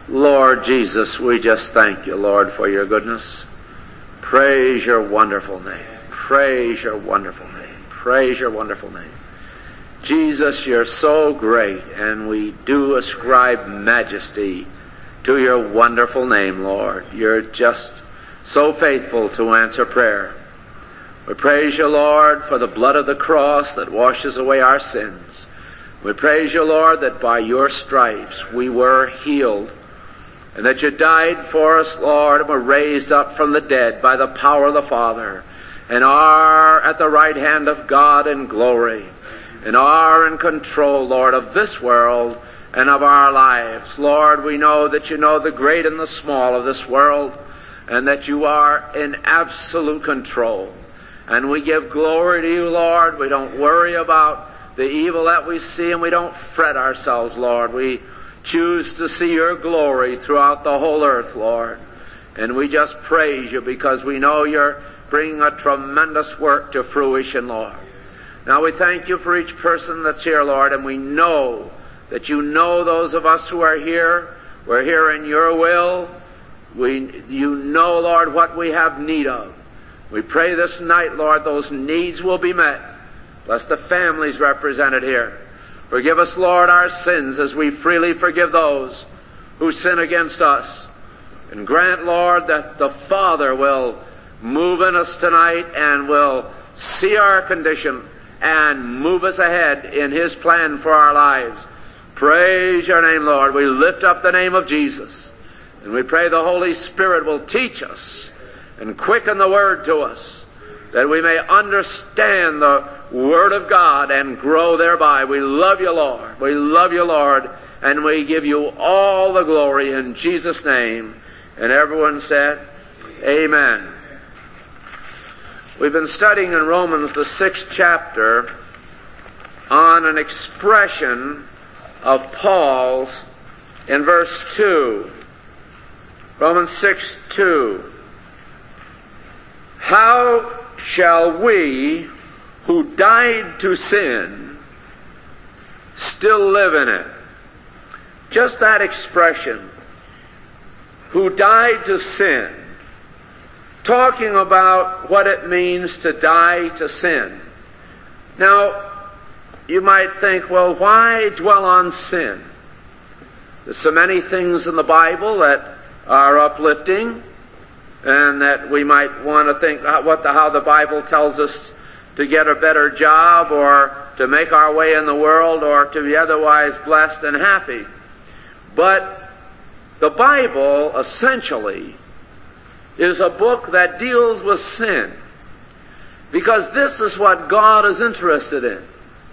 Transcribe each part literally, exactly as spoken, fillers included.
Lord Jesus, we just thank you, Lord, for your goodness. Praise your wonderful name. Praise your wonderful name. Praise your wonderful name. Jesus, you're so great, and we do ascribe majesty to your wonderful name, Lord. You're just so faithful to answer prayer. We praise you, Lord, for the blood of the cross that washes away our sins. We praise you, Lord, that by your stripes we were healed, and that you died for us, Lord, and were raised up from the dead by the power of the Father, and are at the right hand of God in glory, and are in control, Lord, of this world and of our lives. Lord, we know that you know the great and the small of this world, and that you are in absolute control. And we give glory to you, Lord. We don't worry about the evil that we see, and we don't fret ourselves, Lord. We choose to see your glory throughout the whole earth, Lord. And we just praise you because we know you're bringing a tremendous work to fruition, Lord. Now we thank you for each person that's here, Lord, and we know that you know those of us who are here. We're here in your will. We, you know, Lord, what we have need of. We pray this night, Lord, those needs will be met. Bless the families represented here. Forgive us, Lord, our sins as we freely forgive those who sin against us. And grant, Lord, that the Father will move in us tonight and will see our condition and move us ahead in his plan for our lives. Praise your name, Lord. We lift up the name of Jesus. And we pray the Holy Spirit will teach us and quicken the Word to us, that we may understand the Word of God and grow thereby. We love you, Lord. We love you, Lord. And we give you all the glory in Jesus' name. And everyone said, Amen. We've been studying in Romans, the sixth chapter, on an expression of Paul's in verse two. Romans six two. How shall we who died to sin still live in it? Just that expression, who died to sin, talking about what it means to die to sin. Now, you might think, well, why dwell on sin? There's so many things in the Bible that are uplifting, and that we might want to think what the, how the Bible tells us to get a better job, or to make our way in the world, or to be otherwise blessed and happy. But the Bible, essentially, is a book that deals with sin, because this is what God is interested in.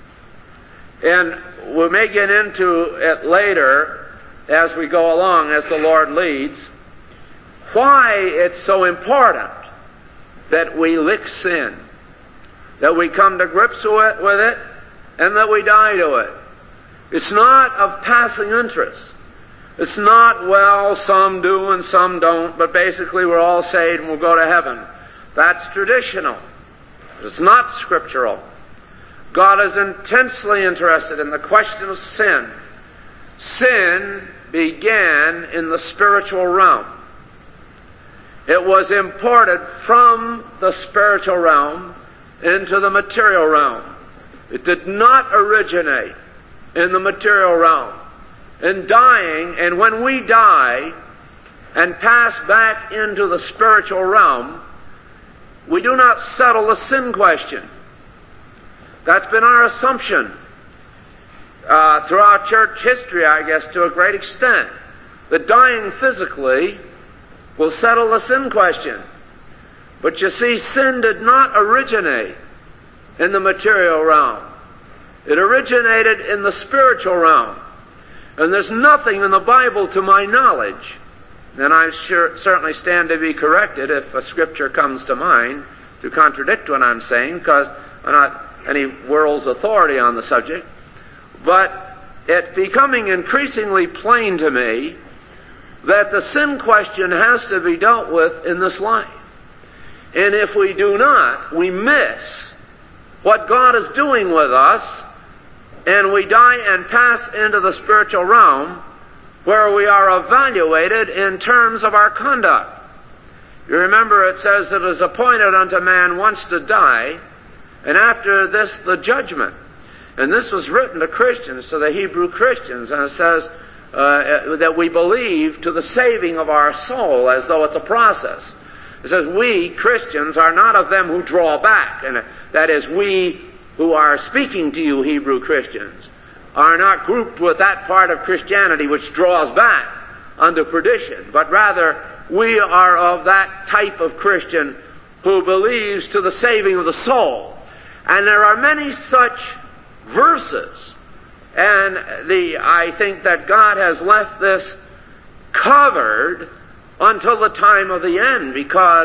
And we may get into it later as we go along, as the Lord leads, why it's so important that we lick sin, that we come to grips with it, with it, and that we die to it. It's not of passing interest. It's not, well, some do and some don't, but basically we're all saved and we'll go to heaven. That's traditional. It's not scriptural. God is intensely interested in the question of sin. Sin began in the spiritual realm. It was imported from the spiritual realm into the material realm. It did not originate in the material realm. In dying, and when we die and pass back into the spiritual realm, we do not settle the sin question. That's been our assumption uh, throughout church history, I guess, to a great extent. That dying physically will settle the sin question. But you see, sin did not originate in the material realm. It originated in the spiritual realm. And there's nothing in the Bible, to my knowledge, and I sure, certainly stand to be corrected if a scripture comes to mind to contradict what I'm saying, because I'm not any world's authority on the subject, but it's becoming increasingly plain to me that the sin question has to be dealt with in this life. And if we do not, we miss what God is doing with us, and we die and pass into the spiritual realm, where we are evaluated in terms of our conduct. You remember it says that it is appointed unto man once to die, and after this the judgment. And this was written to Christians, to the Hebrew Christians, and it says uh, that we believe to the saving of our soul, as though it's a process. It says we, Christians, are not of them who draw back, and that is, we who are speaking to you, Hebrew Christians, are not grouped with that part of Christianity which draws back unto perdition, but rather we are of that type of Christian who believes to the saving of the soul. And there are many such verses, and the I think that God has left this covered until the time of the end, because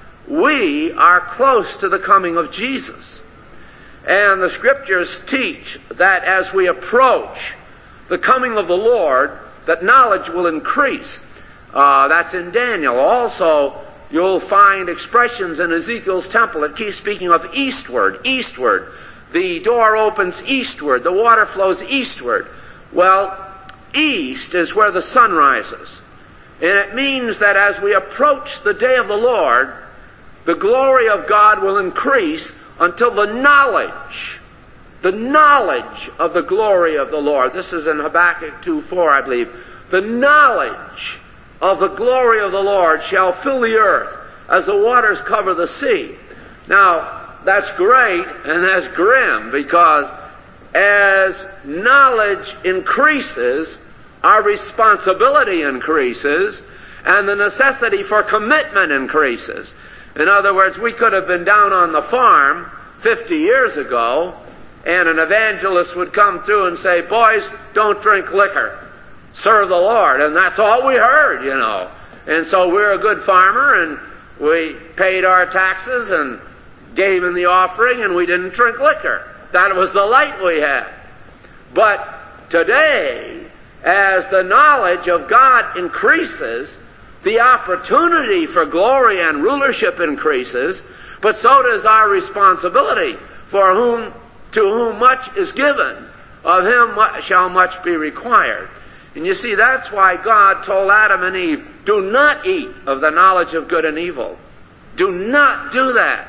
we are close to the coming of Jesus. And the Scriptures teach that as we approach the coming of the Lord, that knowledge will increase. Uh, that's in Daniel. Also, you'll find expressions in Ezekiel's temple that keep speaking of eastward, eastward. The door opens eastward. The water flows eastward. Well, east is where the sun rises. And it means that as we approach the day of the Lord, the glory of God will increase until the knowledge, the knowledge of the glory of the Lord. This is in Habakkuk two four, I believe. The knowledge of the glory of the Lord shall fill the earth as the waters cover the sea. Now, that's great and that's grim, because as knowledge increases, our responsibility increases, and the necessity for commitment increases. In other words, we could have been down on the farm fifty years ago, and an evangelist would come through and say, boys, don't drink liquor. Serve the Lord. And that's all we heard, you know. And so we're a good farmer, and we paid our taxes and gave in the offering, and we didn't drink liquor. That was the light we had. But today, as the knowledge of God increases, the opportunity for glory and rulership increases, but so does our responsibility. For whom, to whom much is given, of him much shall much be required. And you see, that's why God told Adam and Eve, do not eat of the knowledge of good and evil. Do not do that.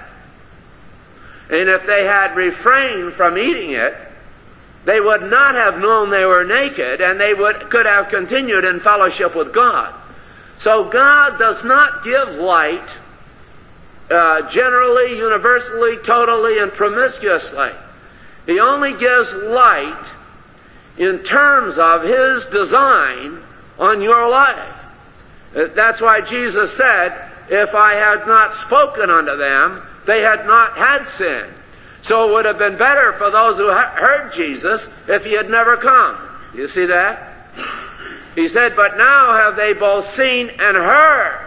And if they had refrained from eating it, they would not have known they were naked, and they would could have continued in fellowship with God. So God does not give light uh, generally, universally, totally, and promiscuously. He only gives light in terms of His design on your life. That's why Jesus said, if I had not spoken unto them, they had not had sin. So it would have been better for those who heard Jesus if He had never come. You see that? He said, but now have they both seen and heard.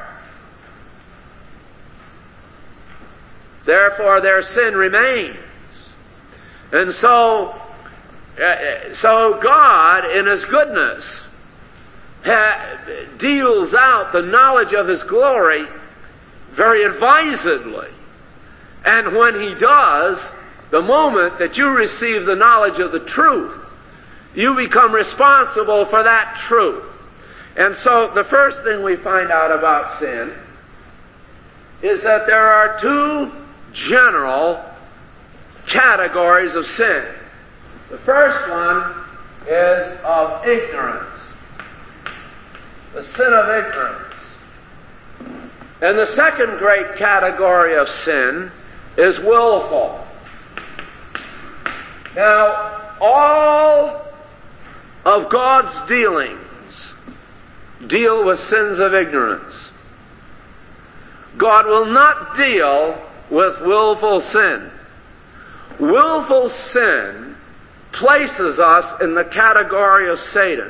Therefore their sin remains. And so, uh, so God, in His goodness, ha- deals out the knowledge of His glory very advisedly. And when He does, the moment that you receive the knowledge of the truth, you become responsible for that truth. And so the first thing we find out about sin is that there are two general categories of sin. The first one is of ignorance. The sin of ignorance. And the second great category of sin is willful. Now, all of God's dealings deal with sins of ignorance. God will not deal with willful sin. Willful sin places us in the category of Satan.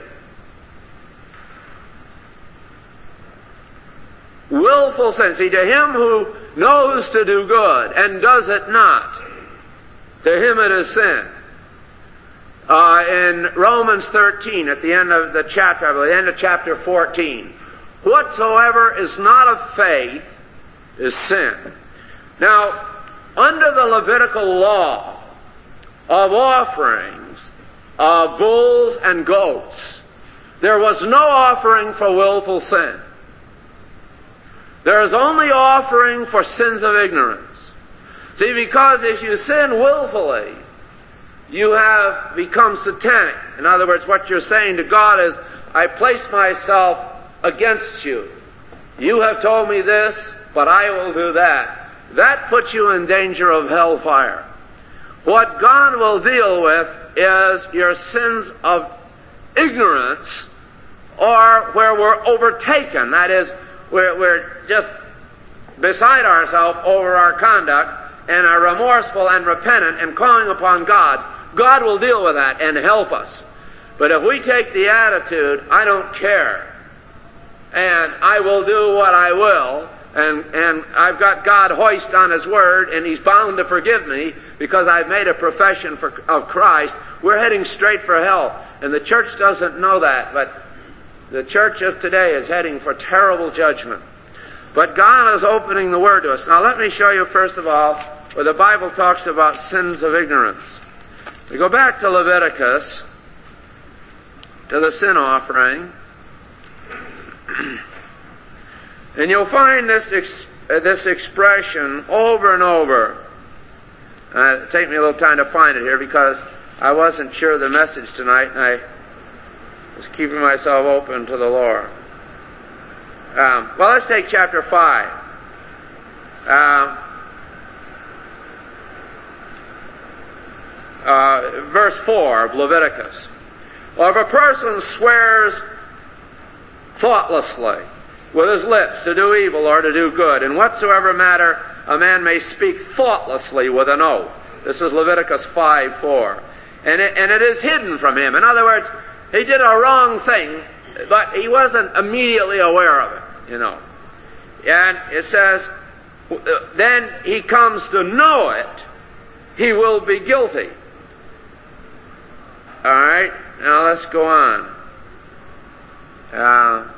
Willful sin. See, to him who knows to do good and does it not, to him it is sin. Uh, in Romans thirteen, at the end of the chapter, at the end of chapter fourteen, whatsoever is not of faith is sin. Now, under the Levitical law of offerings of bulls and goats, there was no offering for willful sin. There is only offering for sins of ignorance. See, because if you sin willfully, you have become satanic. In other words, what you're saying to God is, I place myself against you. You have told me this, but I will do that. That puts you in danger of hellfire. What God will deal with is your sins of ignorance, or where we're overtaken. That is, we're, we're just beside ourselves over our conduct, and are remorseful and repentant and calling upon God. God will deal with that and help us. But if we take the attitude, I don't care, and I will do what I will, and, and I've got God hoist on His Word, and He's bound to forgive me because I've made a profession for, of Christ, we're heading straight for hell. And the church doesn't know that, but the church of today is heading for terrible judgment. But God is opening the Word to us. Now let me show you first of all where the Bible talks about sins of ignorance. We go back to Leviticus, to the sin offering, and you'll find this ex- uh, this expression over and over. Uh, it'll take me a little time to find it here because I wasn't sure of the message tonight, and I was keeping myself open to the Lord. Um, well, let's take chapter five. Um, uh, verse four of Leviticus. Well, if a person swears thoughtlessly with his lips to do evil or to do good, in whatsoever matter a man may speak thoughtlessly with an oath. This is Leviticus five four. And it, and it is hidden from him. In other words, he did a wrong thing, but he wasn't immediately aware of it, you know. And it says, then he comes to know it, he will be guilty. All right, now let's go on. Uh,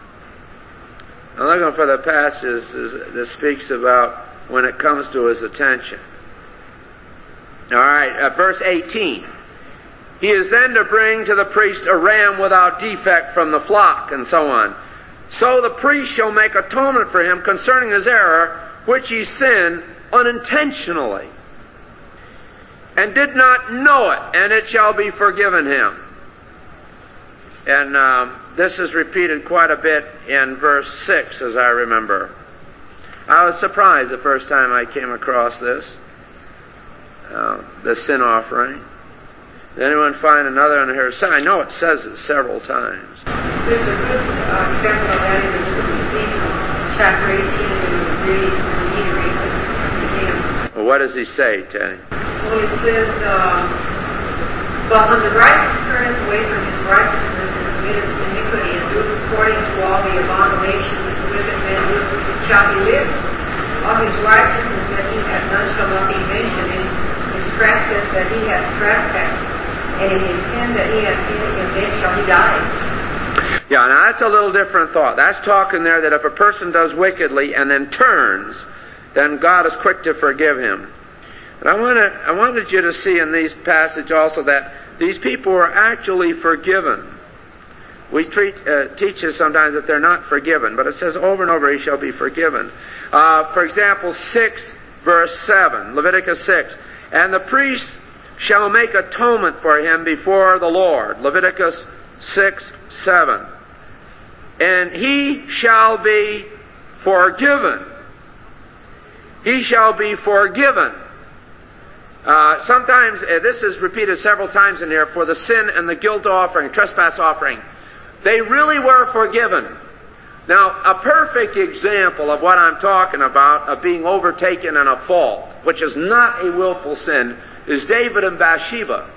I'm looking for the passage that speaks about when it comes to his attention. All right, uh, verse eighteen. He is then to bring to the priest a ram without defect from the flock, and so on. So the priest shall make atonement for him concerning his error, which he sinned unintentionally, and did not know it, and it shall be forgiven him. And um, this is repeated quite a bit in verse six, as I remember. I was surprised the first time I came across this, uh, the sin offering. Did anyone find another in here? I know it says it several times. There's a good uh, example of that in the book of Ezekiel, chapter eighteen, and read, and you read it again. Well, what does he say, Teddy? Well, it says, uh, but when the righteous turneth away from his righteousness and committeth iniquity, and doeth according to all the abominations which wicked men do, shall he live. All his righteousness that he hath done shall not be mentioned, in his trespass that he hath trespassed, and in his sin that he hath sinned against him shall he die. Yeah, now that's a little different thought. That's talking there that if a person does wickedly and then turns, then God is quick to forgive him. But I wanted, I wanted you to see in these passages also that these people were actually forgiven. We treat, uh, teach us sometimes that they're not forgiven, but it says over and over, he shall be forgiven. Uh, for example, six verse seven, Leviticus six, and the priest shall make atonement for him before the Lord, Leviticus six seven, and he shall be forgiven. He shall be forgiven. Uh, sometimes, uh, this is repeated several times in here, for the sin and the guilt offering, trespass offering. They really were forgiven. Now, a perfect example of what I'm talking about, of being overtaken in a fault, which is not a willful sin, is David and Bathsheba.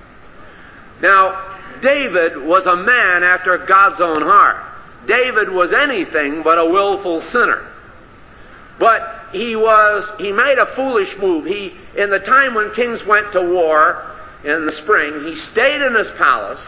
Now, David was a man after God's own heart. David was anything but a willful sinner. But he was, he made a foolish move. He, in the time when kings went to war in the spring, he stayed in his palace,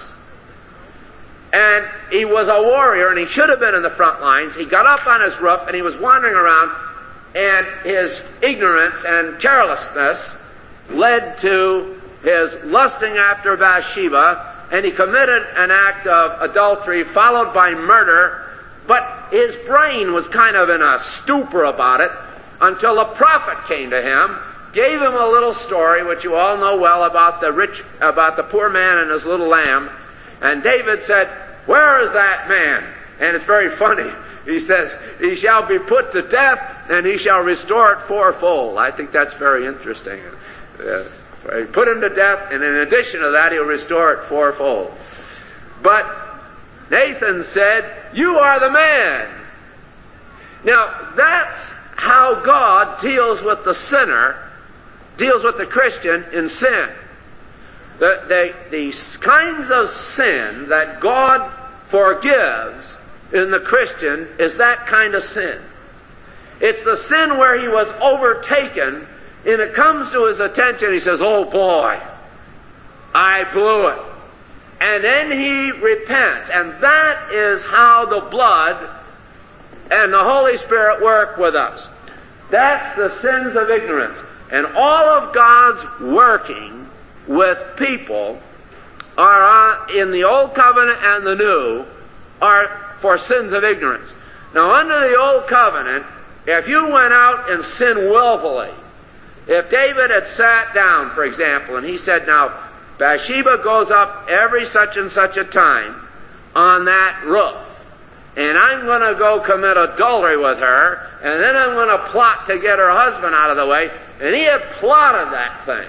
and he was a warrior, and he should have been in the front lines. He got up on his roof, and he was wandering around, and his ignorance and carelessness led to his lusting after Bathsheba, and he committed an act of adultery followed by murder, but his brain was kind of in a stupor about it until a prophet came to him, gave him a little story, which you all know well, about the rich, about the poor man and his little lamb. And David said, "Where is that man?" And it's very funny. He says, "He shall be put to death, and he shall restore it fourfold." I think that's very interesting. Uh, he put him to death, and in addition to that, he'll restore it fourfold. But Nathan said, "You are the man." Now, that's how God deals with the sinner, deals with the Christian in sin. The, the, the kinds of sin that God forgives in the Christian is that kind of sin. It's the sin where he was overtaken, and it comes to his attention, he says, "Oh boy, I blew it." And then he repents. And that is how the blood and the Holy Spirit work with us. That's the sins of ignorance. And all of God's working with people are in the Old Covenant and the New are for sins of ignorance. Now, under the Old Covenant, if you went out and sinned willfully, if David had sat down, for example, and he said, "Now, Bathsheba goes up every such and such a time on that roof, and I'm going to go commit adultery with her, and then I'm going to plot to get her husband out of the way," and he had plotted that thing,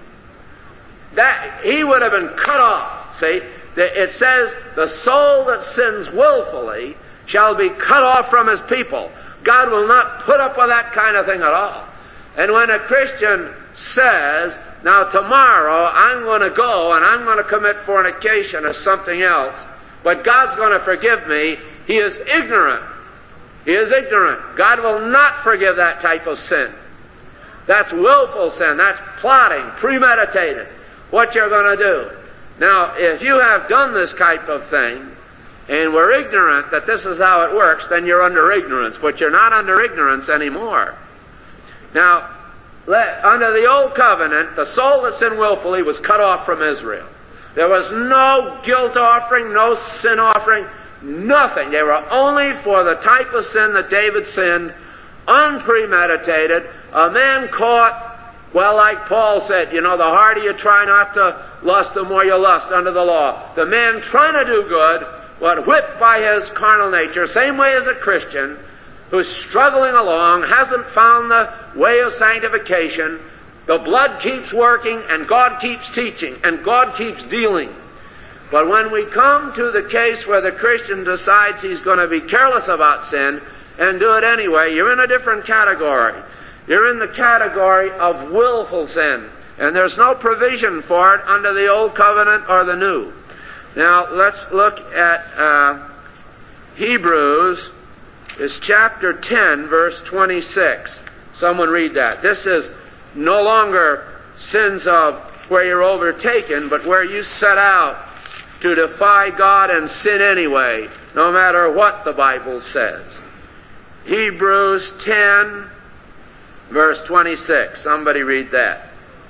that he would have been cut off. See, it says, "The soul that sins willfully shall be cut off from his people." God will not put up with that kind of thing at all. And when a Christian says, "Now tomorrow I'm going to go and I'm going to commit fornication or something else, but God's going to forgive me," he is ignorant. He is ignorant. God will not forgive that type of sin. That's willful sin. That's plotting, premeditated, what you're going to do. Now, if you have done this type of thing, and we're ignorant that this is how it works, then you're under ignorance. But you're not under ignorance anymore. Now, let, under the Old Covenant, the soul that sinned willfully was cut off from Israel. There was no guilt offering, no sin offering, nothing. They were only for the type of sin that David sinned, unpremeditated, a man caught, well, like Paul said, you know, the harder you try not to lust, the more you lust under the law. The man trying to do good, but whipped by his carnal nature, same way as a Christian who's struggling along, hasn't found the way of sanctification. The blood keeps working, and God keeps teaching, and God keeps dealing. But when we come to the case where the Christian decides he's going to be careless about sin and do it anyway, you're in a different category. You're in the category of willful sin, and there's no provision for it under the Old Covenant or the New. Now, let's look at uh, Hebrews. It's chapter ten, verse twenty-six. Someone read that. This is no longer sins of where you're overtaken, but where you set out to defy God and sin anyway, no matter what the Bible says. Hebrews ten, verse twenty-six. Somebody read that.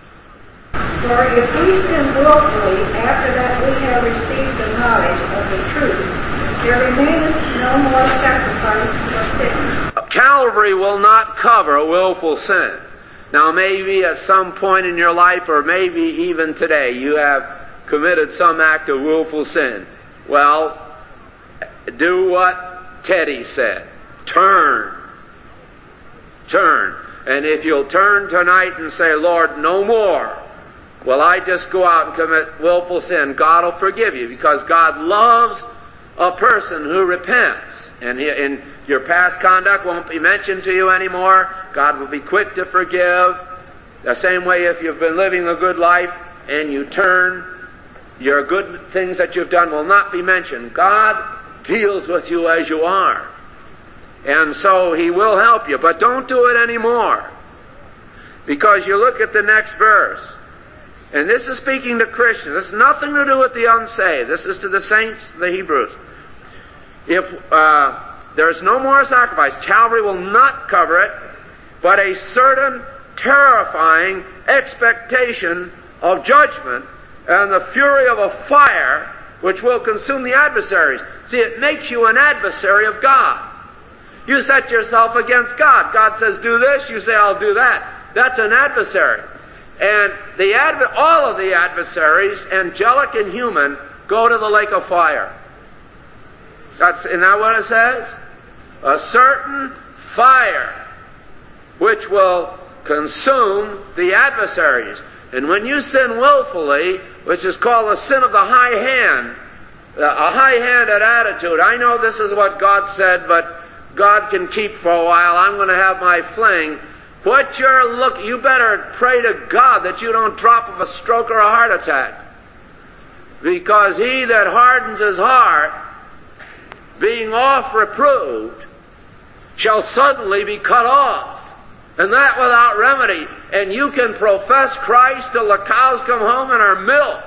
For if we sin willfully after that we have received the knowledge of the truth, there remaineth no more sacrifice for sin. Calvary will not cover a willful sin. Now, maybe at some point in your life, or maybe even today, you have committed some act of willful sin. Well, do what Teddy said. Turn. Turn. And if you'll turn tonight and say, "Lord, no more will I just go out and commit willful sin," God will forgive you, because God loves a person who repents. And, he, and your past conduct won't be mentioned to you anymore. God will be quick to forgive. The same way if you've been living a good life and you turn, your good things that you've done will not be mentioned. God deals with you as you are. And so He will help you. But don't do it anymore. Because you look at the next verse. And this is speaking to Christians. This has nothing to do with the unsaved. This is to the saints, the Hebrews. If uh, there's no more sacrifice, Calvary will not cover it, but a certain terrifying expectation of judgment and the fury of a fire which will consume the adversaries. See, it makes you an adversary of God. You set yourself against God. God says, do this, you say, I'll do that. That's an adversary. And the adver- all of the adversaries, angelic and human, go to the lake of fire. That's, isn't that what it says? A certain fire which will consume the adversaries. And when you sin willfully, which is called a sin of the high hand, a high-handed attitude, I know this is what God said, but God can keep for a while, I'm going to have my fling. What you're look, you better pray to God that you don't drop of a stroke or a heart attack. Because he that hardens his heart, being oft reproved, shall suddenly be cut off, and that without remedy. And you can profess Christ till the cows come home and are milked.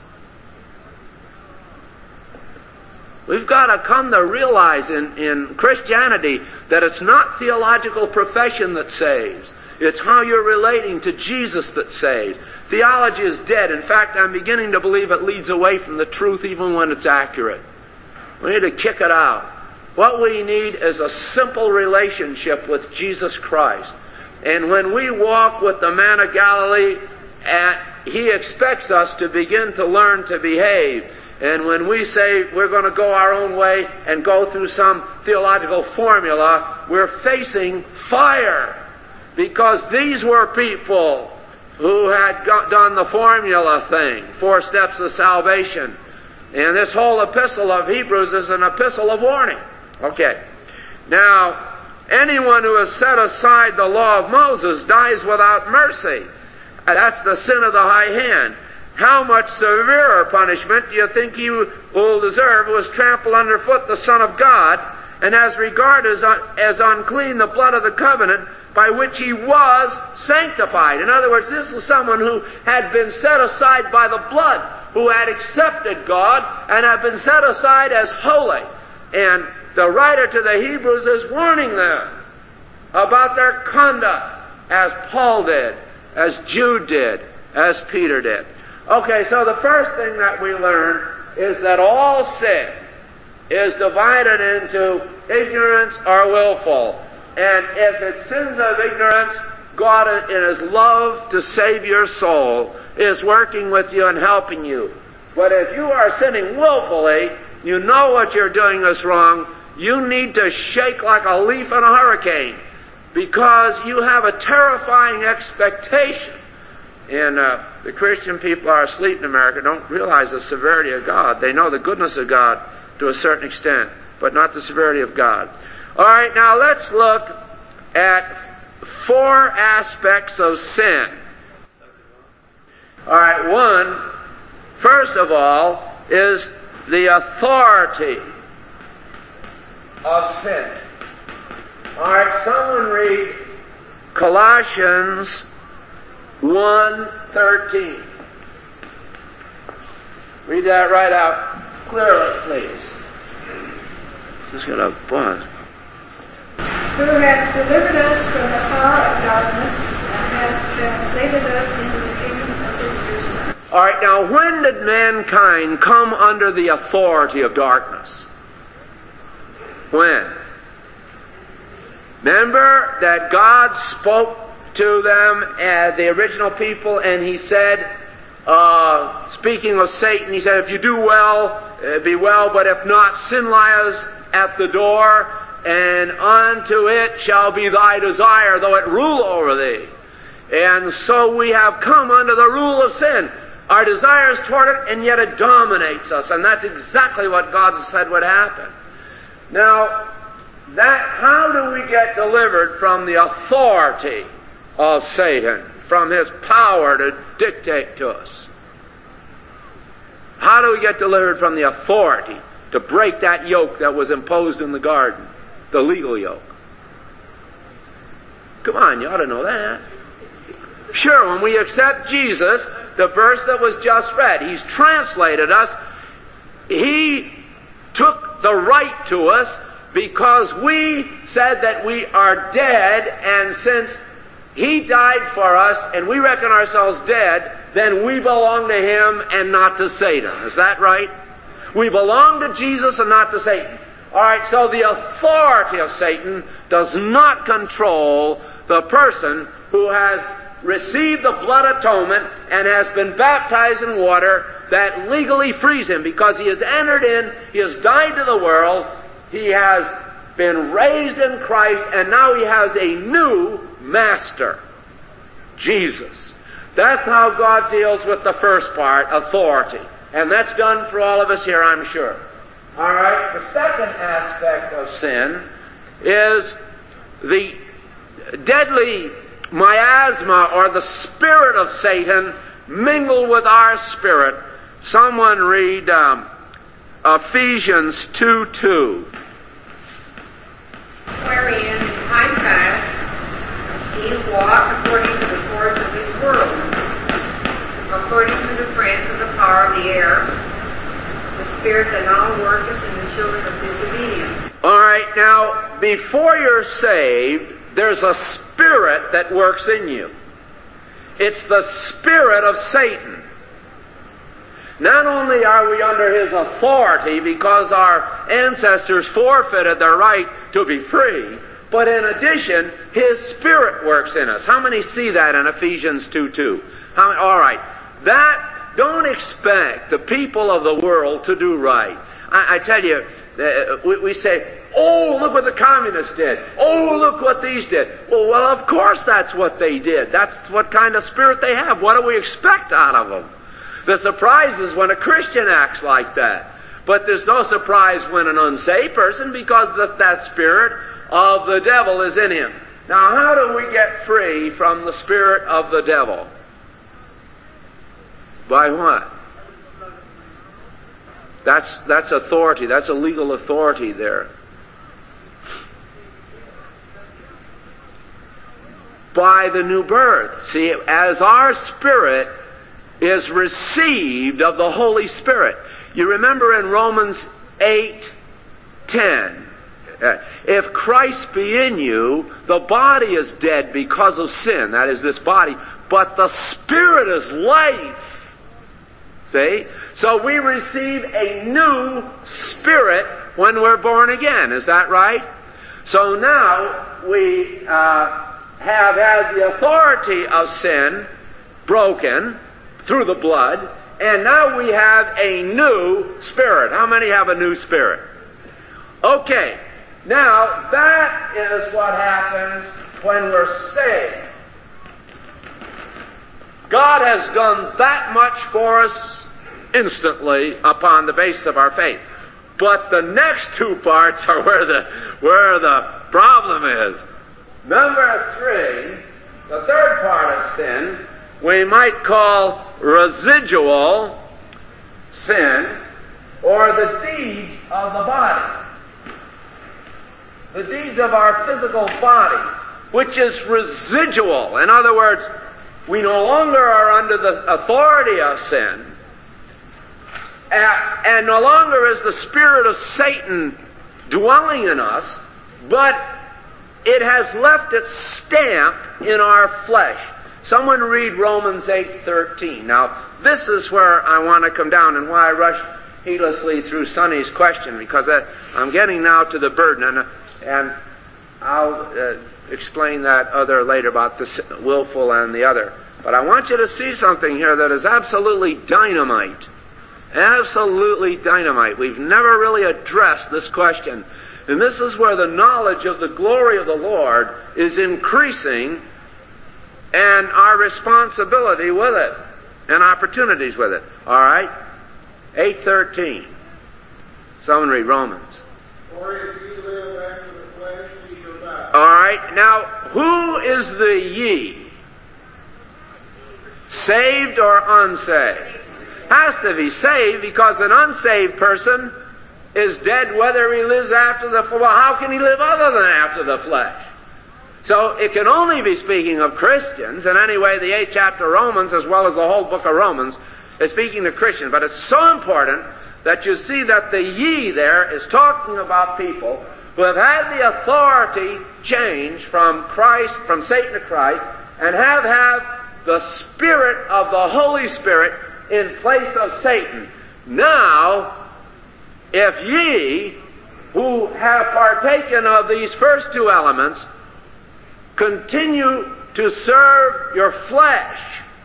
We've got to come to realize in, in Christianity that it's not theological profession that saves. It's how you're relating to Jesus that saves. Theology is dead. In fact, I'm beginning to believe it leads away from the truth even when it's accurate. We need to kick it out. What we need is a simple relationship with Jesus Christ. And when we walk with the man of Galilee, and he expects us to begin to learn to behave. And when we say we're going to go our own way and go through some theological formula, we're facing fire. Because these were people who had got, done the formula thing, four steps of salvation. And this whole epistle of Hebrews is an epistle of warning. Okay. Now, anyone who has set aside the law of Moses dies without mercy. That's the sin of the high hand. How much severer punishment do you think he will deserve who has trampled underfoot the Son of God, and has regarded as, un- as unclean the blood of the covenant by which he was sanctified? In other words, this is someone who had been set aside by the blood, who had accepted God and had been set aside as holy. And the writer to the Hebrews is warning them about their conduct, as Paul did, as Jude did, as Peter did. Okay, so the first thing that we learn is that all sin is divided into ignorance or willful. And if it's sins of ignorance, God in His love to save your soul is working with you and helping you. But if you are sinning willfully, you know what you're doing is wrong, you need to shake like a leaf in a hurricane, because you have a terrifying expectation. And uh, the Christian people are asleep in America, don't realize the severity of God. They know the goodness of God to a certain extent, but not the severity of God. All right, now let's look at four aspects of sin. All right, one, first of all, is the authority of sin. All right, someone read Colossians one thirteen. Read that right out clearly, please. Just got a buzz. Who hath delivered us from the power of darkness and hath translated us into the kingdom of His dear Son. All right, now when did mankind come under the authority of darkness? When? Remember that God spoke to them as the original people, and He said, uh, speaking of Satan, He said, if you do well, uh, be well, but if not, sin lies at the door, and unto it shall be thy desire, though it rule over thee. And so we have come under the rule of sin. Our desire is toward it, and yet it dominates us, and that's exactly what God said would happen. Now, that how do we get delivered from the authority of Satan, from his power to dictate to us? How do we get delivered from the authority to break that yoke that was imposed in the garden, the legal yoke? Come on, you ought to know that. Sure, when we accept Jesus, the verse that was just read, He's translated us. He took the right to us because we said that we are dead, and since He died for us and we reckon ourselves dead, then we belong to him and not to Satan. Is that right? We belong to Jesus and not to Satan. All right, so the authority of Satan does not control the person who has received the blood atonement and has been baptized in water that legally frees him, because he has entered in, he has died to the world, he has been raised in Christ, and now he has a new master, Jesus. That's how God deals with the first part, authority. And that's done for all of us here, I'm sure. All right, the second aspect of sin is the deadly miasma, or the spirit of Satan, mingled with our spirit. Someone read um, Ephesians two two. Wherein in time past ye walked according to the course of this world, according to the prince of the power of the air, the spirit that now worketh in the children of disobedience. All right, now, before you're saved, there's a spirit that works in you. It's the spirit of Satan. Not only are we under his authority because our ancestors forfeited their right to be free, but in addition, his spirit works in us. How many see that in Ephesians two two? How many? All right. That, don't expect the people of the world to do right. I, I tell you, uh, we, we say, oh, look what the communists did. Oh, look what these did. Well, well, of course that's what they did. That's what kind of spirit they have. What do we expect out of them? The surprise is when a Christian acts like that. But there's no surprise when an unsaved person, because that, that spirit of the devil is in him. Now, how do we get free from the spirit of the devil? By what? That's, that's authority. That's a legal authority there. By the new birth. See, as our spirit is received of the Holy Spirit. You remember in Romans eight ten, uh, if Christ be in you, the body is dead because of sin, that is, this body, but the Spirit is life. See? So we receive a new spirit when we're born again. Is that right? So now we uh, have had the authority of sin broken through the blood, and now we have a new spirit. How many have a new spirit? Okay, now that is what happens when we're saved. God has done that much for us instantly upon the basis of our faith. But the next two parts are where the where the problem is. Number three, the third part of sin, we might call residual sin, or the deeds of the body. The deeds of our physical body, which is residual. In other words, we no longer are under the authority of sin, and no longer is the spirit of Satan dwelling in us, but it has left its stamp in our flesh. Someone read Romans eight thirteen. Now, this is where I want to come down, and why I rushed heedlessly through Sonny's question, because I, I'm getting now to the burden, and, and I'll uh, explain that other later about the willful and the other. But I want you to see something here that is absolutely dynamite. Absolutely dynamite. We've never really addressed this question. And this is where the knowledge of the glory of the Lord is increasing, and our responsibility with it, and opportunities with it. All right? eight thirteen. Someone read Romans. For if ye live after the flesh, ye shall die. All right. Now, who is the ye? Saved or unsaved? Has to be saved, because an unsaved person is dead whether he lives after the flesh. Well, how can he live other than after the flesh? So it can only be speaking of Christians, and anyway, the eighth chapter of Romans, as well as the whole book of Romans, is speaking of Christians. But it's so important that you see that the ye there is talking about people who have had the authority changed from Christ, from Satan to Christ, and have, have the Spirit of the Holy Spirit in place of Satan. Now, if ye, who have partaken of these first two elements, continue to serve your flesh,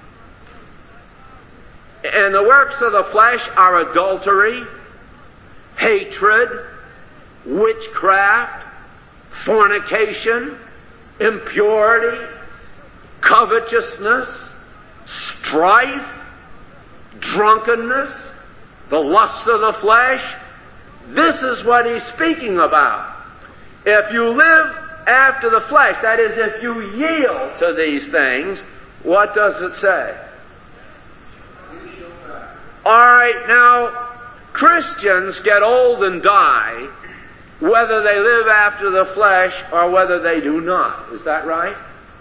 and the works of the flesh are adultery, hatred, witchcraft, fornication, impurity, covetousness, strife, drunkenness, the lust of the flesh. This is what he's speaking about. If you live after the flesh, that is, if you yield to these things, what does it say? All right, now, Christians get old and die whether they live after the flesh or whether they do not. Is that right?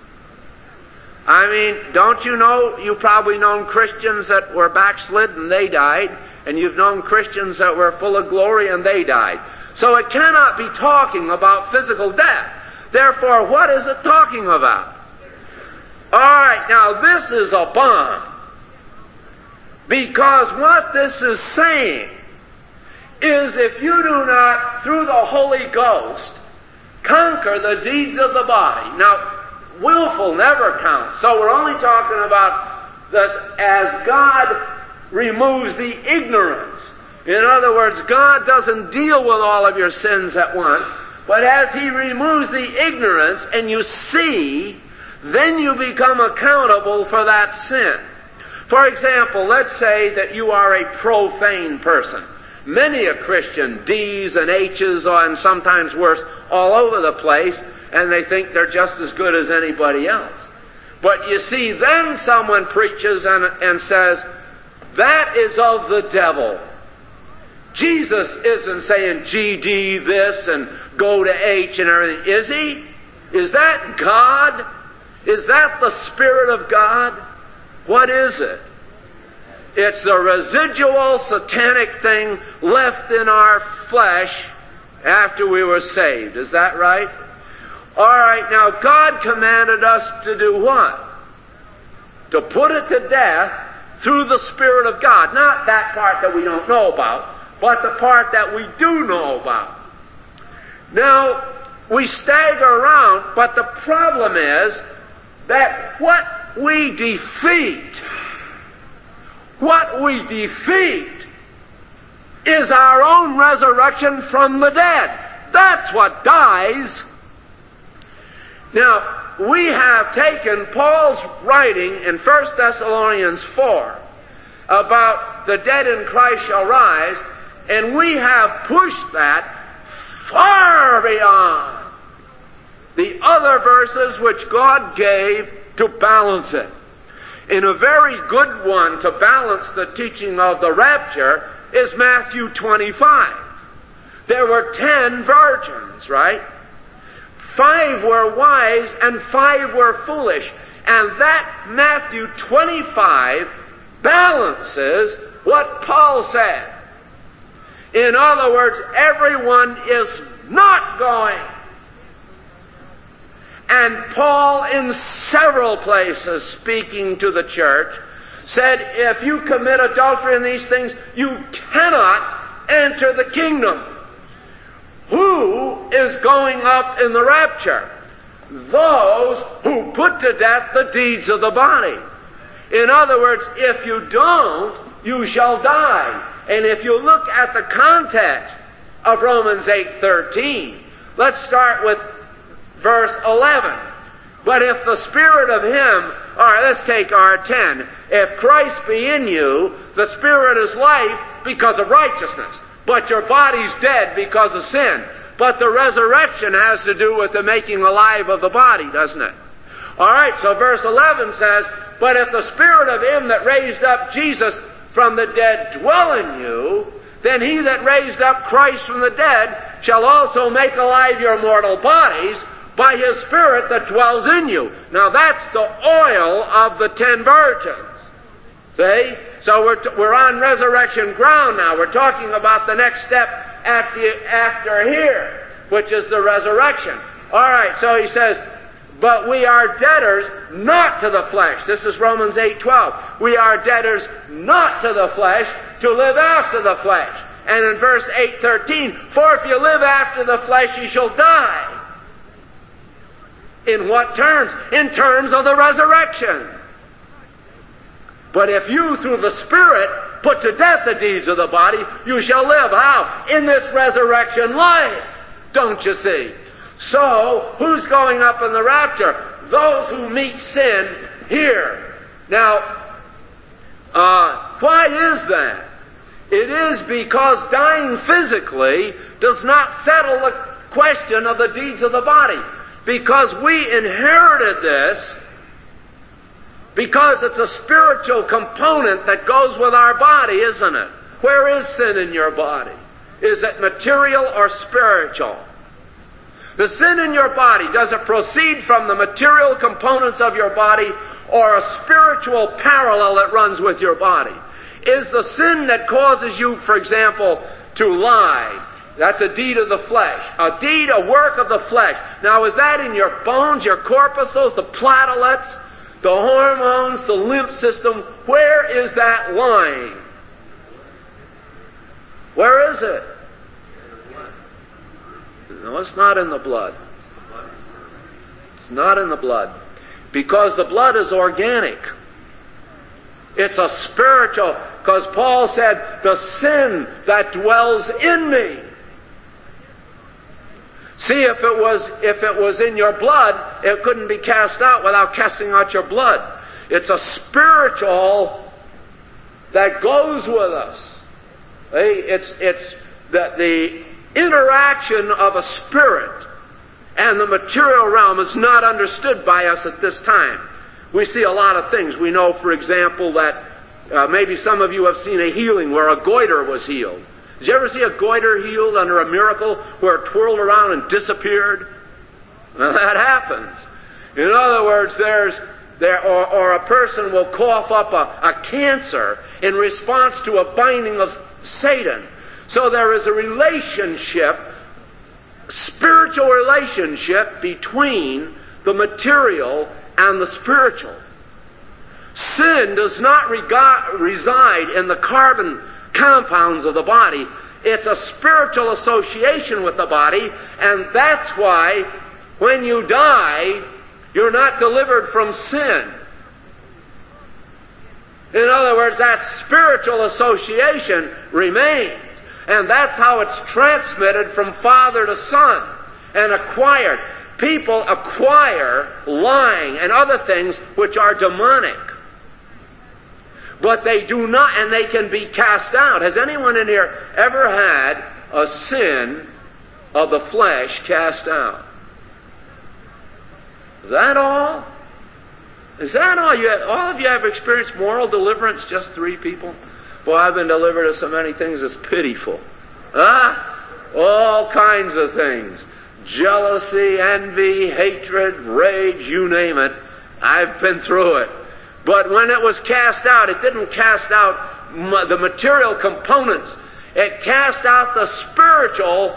I mean, don't you know, you've probably known Christians that were backslid and they died, and you've known Christians that were full of glory and they died. So it cannot be talking about physical death. Therefore, what is it talking about? All right, now this is a bomb. Because what this is saying is if you do not, through the Holy Ghost, conquer the deeds of the body. Now, willful never counts. So we're only talking about this as God removes the ignorance. In other words, God doesn't deal with all of your sins at once, but as He removes the ignorance and you see, then you become accountable for that sin. For example, let's say that you are a profane person. Many a Christian, D's and H's, and sometimes worse, all over the place, and they think they're just as good as anybody else. But you see, then someone preaches and, and says, that is of the devil. Jesus isn't saying G D this and go to H and everything, is He? Is that God? Is that the Spirit of God? What is it? It's the residual satanic thing left in our flesh after we were saved. Is that right? All right, now God commanded us to do what? To put it to death through the Spirit of God. Not that part that we don't know about, but the part that we do know about. Now, we stagger around, but the problem is that what we defeat, what we defeat is our own resurrection from the dead. That's what dies. Now, we have taken Paul's writing in First Thessalonians four about the dead in Christ shall rise, and we have pushed that far beyond the other verses which God gave to balance it. And a very good one to balance the teaching of the rapture is Matthew twenty-five. There were ten virgins, right? Five were wise and five were foolish. And that Matthew twenty-five balances what Paul said. In other words, everyone is not going. And Paul, in several places, speaking to the church, said, if you commit adultery in these things, you cannot enter the kingdom. Who is going up in the rapture? Those who put to death the deeds of the body. In other words, if you don't, you shall die. And if you look at the context of Romans eight thirteen, let's start with verse eleven. But if the Spirit of Him, all right, let's take our ten. If Christ be in you, the Spirit is life because of righteousness, but your body's dead because of sin. But the resurrection has to do with the making alive of the body, doesn't it? All right, so verse eleven says, but if the Spirit of Him that raised up Jesus from the dead dwell in you, then He that raised up Christ from the dead shall also make alive your mortal bodies by His Spirit that dwells in you. Now that's the oil of the ten virgins. See? So we're, t- we're on resurrection ground now. We're talking about the next step after, after here, which is the resurrection. All right, so he says, But we are debtors not to the flesh. This is Romans eight twelve. We are debtors not to the flesh to live after the flesh. And in verse eight thirteen, for if you live after the flesh, you shall die. In what terms? In terms of the resurrection. But if you, through the Spirit, put to death the deeds of the body, you shall live. How? In this resurrection life. Don't you see? So, who's going up in the rapture? Those who meet sin here. Now, uh, why is that? It is because dying physically does not settle the question of the deeds of the body. Because we inherited this, because it's a spiritual component that goes with our body, isn't it? Where is sin in your body? Is it material or spiritual? The sin in your body, does it proceed from the material components of your body or a spiritual parallel that runs with your body? Is the sin that causes you, for example, to lie, that's a deed of the flesh, a deed, a work of the flesh. Now, is that in your bones, your corpuscles, the platelets, the hormones, the lymph system? Where is that lying? Where is it? No, it's not in the blood. It's not in the blood. Because the blood is organic. It's a spiritual, because Paul said, the sin that dwells in me. See, if it was, if it was in your blood, it couldn't be cast out without casting out your blood. It's a spiritual that goes with us. It's, it's the, the interaction of a spirit and the material realm is not understood by us at this time. We see a lot of things. We know, for example, that uh, maybe some of you have seen a healing where a goiter was healed. Did you ever see a goiter healed under a miracle where it twirled around and disappeared? Well, that happens. In other words, there's there or, or a person will cough up a, a cancer in response to a binding of Satan. So there is a relationship, spiritual relationship between the material and the spiritual. Sin does not rega- reside in the carbon compounds of the body. It's a spiritual association with the body, and that's why when you die, you're not delivered from sin. In other words, that spiritual association remains. And that's how it's transmitted from father to son and acquired. People acquire lying and other things which are demonic. But they do not, and they can be cast out. Has anyone in here ever had a sin of the flesh cast out? Is that all? Is that all? You, all of you have experienced moral deliverance? Just three people? Boy, I've been delivered of so many things, it's pitiful. Huh? All kinds of things. Jealousy, envy, hatred, rage, you name it. I've been through it. But when it was cast out, it didn't cast out ma- the material components. It cast out the spiritual,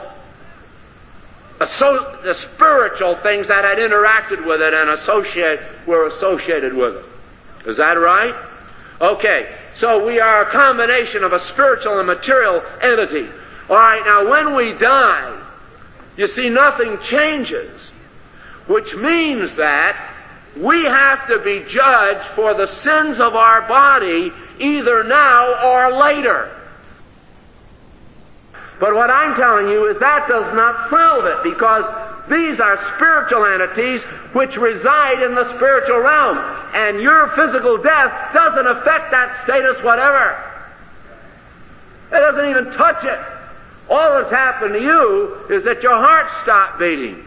so, the spiritual things that had interacted with it and associate, were associated with it. Is that right? Okay. So we are a combination of a spiritual and material entity. All right, now when we die, you see, nothing changes, which means that we have to be judged for the sins of our body either now or later. But what I'm telling you is that does not solve it, because these are spiritual entities which reside in the spiritual realm. And your physical death doesn't affect that status whatever. It doesn't even touch it. All that's happened to you is that your heart stopped beating.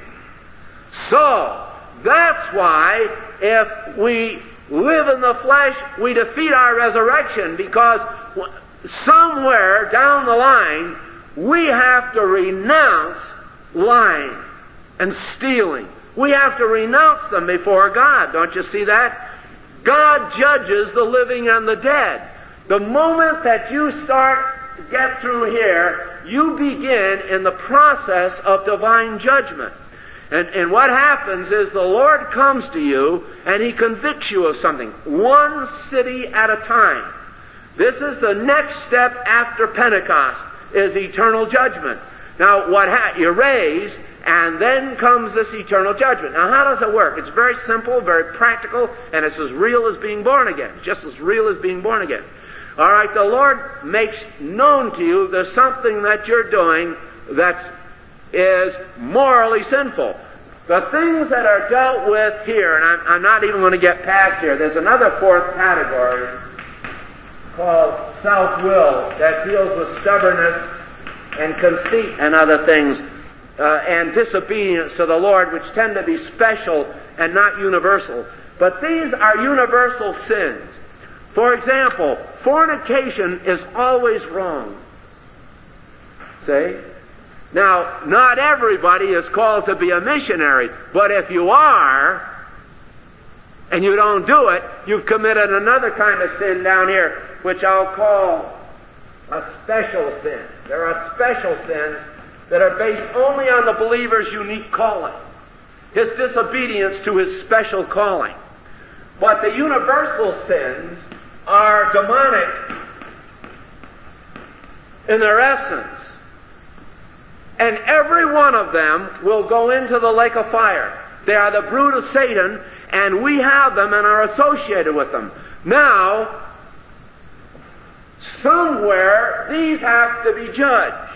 So, that's why if we live in the flesh, we defeat our resurrection, because somewhere down the line, we have to renounce lying and stealing. We have to renounce them before God. Don't you see that? God judges the living and the dead. The moment that you start to get through here, you begin in the process of divine judgment. And, and what happens is the Lord comes to you and He convicts you of something, one city at a time. This is the next step after Pentecost, is eternal judgment. Now, what ha- you're raised, and then comes this eternal judgment. Now, how does it work? It's very simple, very practical, and it's as real as being born again. It's just as real as being born again. All right, the Lord makes known to you there's something that you're doing that is morally sinful. The things that are dealt with here, and I'm, I'm not even going to get past here, there's another fourth category called self-will that deals with stubbornness and conceit and other things, uh, and disobedience to the Lord, which tend to be special and not universal. But these are universal sins. For example, fornication is always wrong. See? Now, not everybody is called to be a missionary, but if you are, and you don't do it, you've committed another kind of sin down here, which I'll call a special sin. There are special sins that are based only on the believer's unique calling, his disobedience to his special calling. But the universal sins are demonic in their essence. And every one of them will go into the lake of fire. They are the brood of Satan, and we have them and are associated with them. Now, somewhere these have to be judged.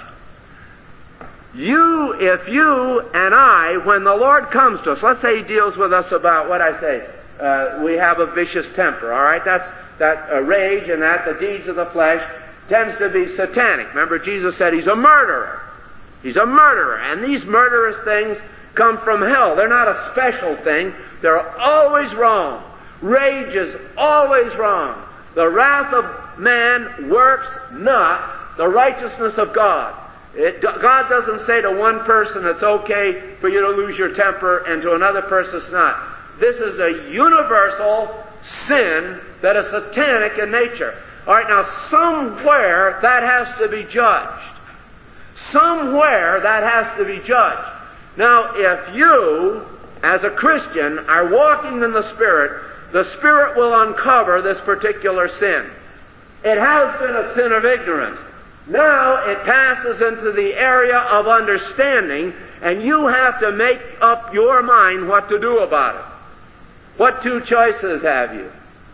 You, if you and I, when the Lord comes to us, let's say He deals with us about what I say, uh, we have a vicious temper, all right? That's that uh, rage and that the deeds of the flesh tends to be satanic. Remember, Jesus said He's a murderer. He's a murderer, and these murderous things come from hell. They're not a special thing. They're always wrong. Rage is always wrong. The wrath of man works not the righteousness of God. It, God doesn't say to one person it's okay for you to lose your temper, and to another person it's not. This is a universal sin that is satanic in nature. All right, now somewhere that has to be judged. Somewhere that has to be judged. Now, if you, as a Christian, are walking in the Spirit, the Spirit will uncover this particular sin. It has been a sin of ignorance. Now it passes into the area of understanding, and you have to make up your mind what to do about it. What two choices have you?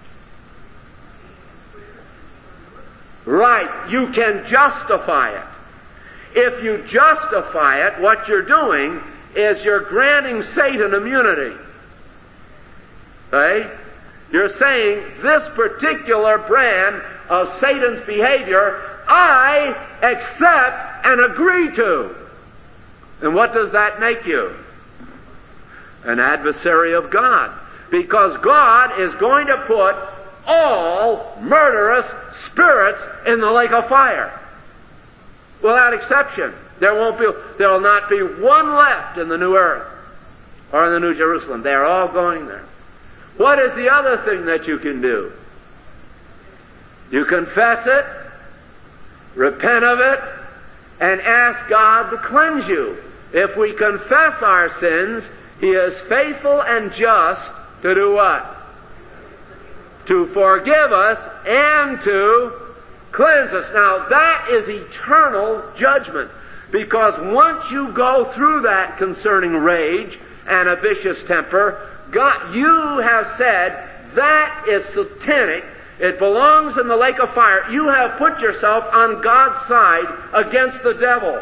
Right, you can justify it. If you justify it, what you're doing is you're granting Satan immunity. Right? You're saying this particular brand of Satan's behavior I accept and agree to. And what does that make you? An adversary of God. Because God is going to put all murderous spirits in the lake of fire. Without exception. There won't be, there will not be one left in the new earth or in the new Jerusalem. They are all going there. What is the other thing that you can do? You confess it, repent of it, and ask God to cleanse you. If we confess our sins, He is faithful and just to do what? To forgive us and to cleanse us. Now, that is eternal judgment. Because once you go through that concerning rage and a vicious temper, God, you have said that is satanic. It belongs in the lake of fire. You have put yourself on God's side against the devil.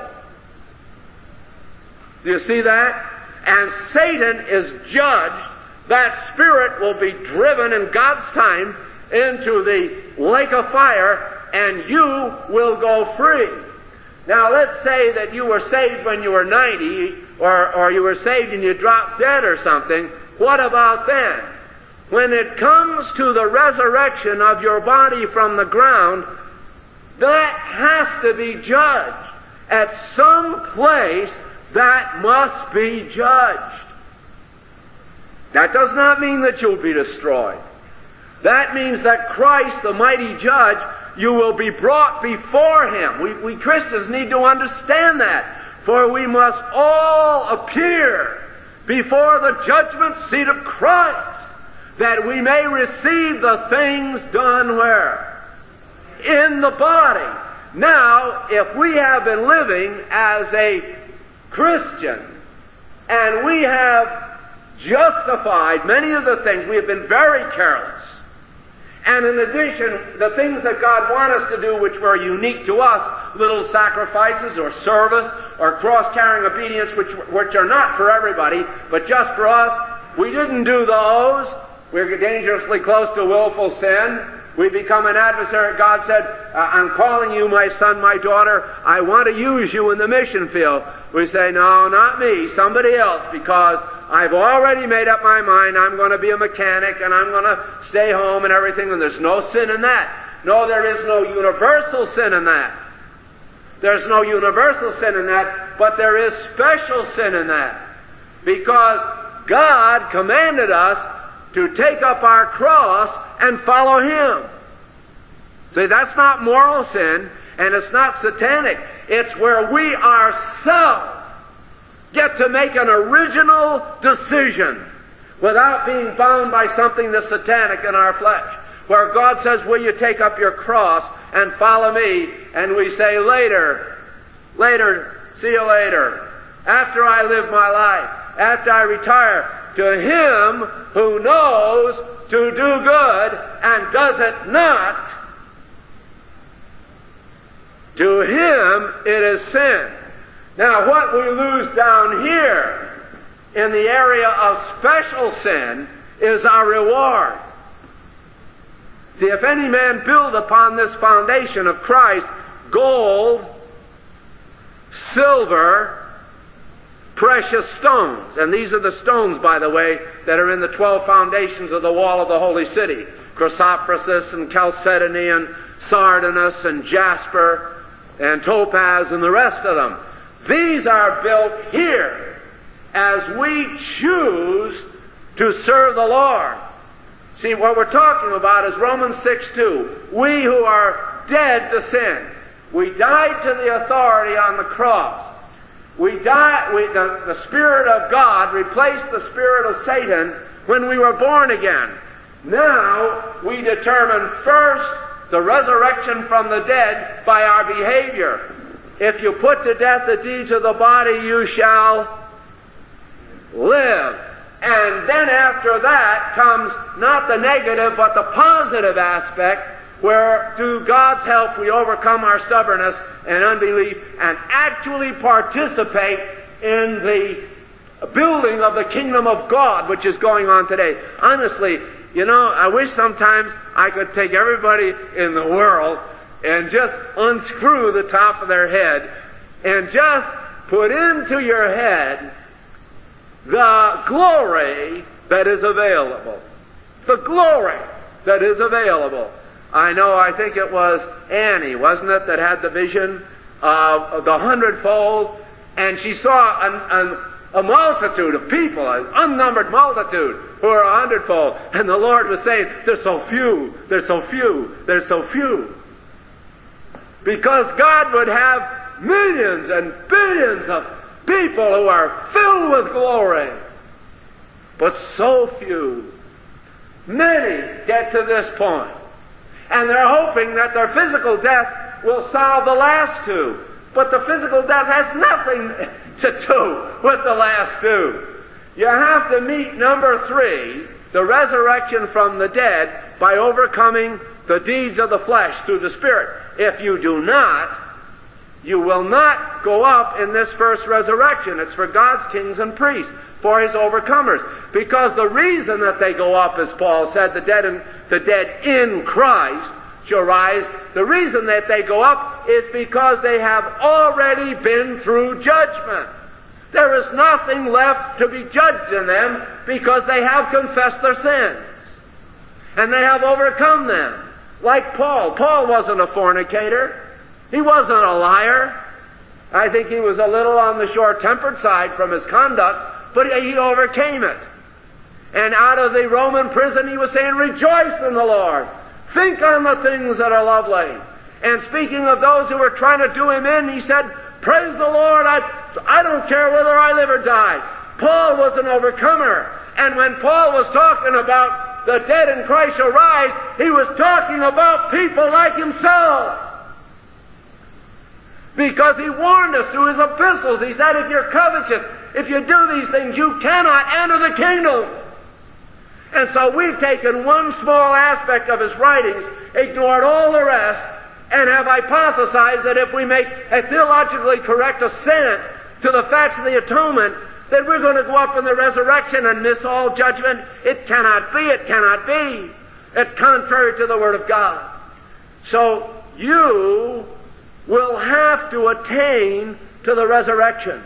Do you see that? And Satan is judged. That spirit will be driven in God's time into the lake of fire, and you will go free. Now, let's say that you were saved when you were ninety, or, or you were saved and you dropped dead or something. What about then? When it comes to the resurrection of your body from the ground, that has to be judged. At some place, that must be judged. That does not mean that you'll be destroyed. That means that Christ, the mighty judge, you will be brought before Him. We, we Christians need to understand that. For we must all appear before the judgment seat of Christ, that we may receive the things done where? In the body. Now, if we have been living as a Christian, and we have justified many of the things, we have been very careless, and in addition, the things that God wants us to do which were unique to us, little sacrifices or service or cross-carrying obedience, which, which are not for everybody, but just for us, we didn't do those. We're dangerously close to willful sin. We become an adversary. God said, I'm calling you, my son, my daughter. I want to use you in the mission field. We say, no, not me, somebody else, because I've already made up my mind I'm going to be a mechanic and I'm going to stay home and everything, and there's no sin in that. No, there is no universal sin in that. There's no universal sin in that, but there is special sin in that. Because God commanded us to take up our cross and follow Him. See, that's not moral sin, and it's not satanic. It's where we ourselves get to make an original decision without being bound by something that's satanic in our flesh. Where God says, will you take up your cross and follow me? And we say, later, later, see you later, after I live my life, after I retire, to him who knows to do good and does it not, to him it is sin. Now, what we lose down here in the area of special sin is our reward. See, if any man build upon this foundation of Christ gold, silver, precious stones, and these are the stones, by the way, that are in the twelve foundations of the wall of the holy city, chrysoprasus and chalcedony and sardonyx and jasper and topaz and the rest of them. These are built here as we choose to serve the Lord. See, what we're talking about is Romans six two. We who are dead to sin, we died to the authority on the cross. We died, we, the, the Spirit of God replaced the spirit of Satan when we were born again. Now, we determine first the resurrection from the dead by our behavior. If you put to death the deeds of the body, you shall live. And then after that comes not the negative, but the positive aspect, where through God's help we overcome our stubbornness and unbelief and actually participate in the building of the kingdom of God, which is going on today. Honestly, you know, I wish sometimes I could take everybody in the world and just unscrew the top of their head and just put into your head the glory that is available. The glory that is available. I know, I think it was Annie, wasn't it, that had the vision of the hundredfold, and she saw an, an, a multitude of people, an unnumbered multitude, who are a hundredfold, and the Lord was saying, there's so few, there's so few, there's so few. Because God would have millions and billions of people who are filled with glory, but so few. Many get to this point. And they're hoping that their physical death will solve the last two. But the physical death has nothing to do with the last two. You have to meet number three, the resurrection from the dead, by overcoming the deeds of the flesh through the Spirit. If you do not, you will not go up in this first resurrection. It's for God's kings and priests, for His overcomers. Because the reason that they go up, as Paul said, the dead in, the dead in Christ shall rise. The reason that they go up is because they have already been through judgment. There is nothing left to be judged in them because they have confessed their sins. And they have overcome them. Like Paul. Paul wasn't a fornicator. He wasn't a liar. I think he was a little on the short-tempered side from his conduct, but he overcame it. And out of the Roman prison he was saying, rejoice in the Lord. Think on the things that are lovely. And speaking of those who were trying to do him in, he said, praise the Lord, I, I don't care whether I live or die. Paul was an overcomer. And when Paul was talking about the dead in Christ shall rise, he was talking about people like himself. Because he warned us through his epistles. He said, if you're covetous, if you do these things, you cannot enter the kingdom. And so we've taken one small aspect of his writings, ignored all the rest, and have hypothesized that if we make a theologically correct assent to the facts of the atonement, that we're going to go up in the resurrection and miss all judgment. It cannot be, it cannot be. It's contrary to the Word of God. So you will have to attain to the resurrection.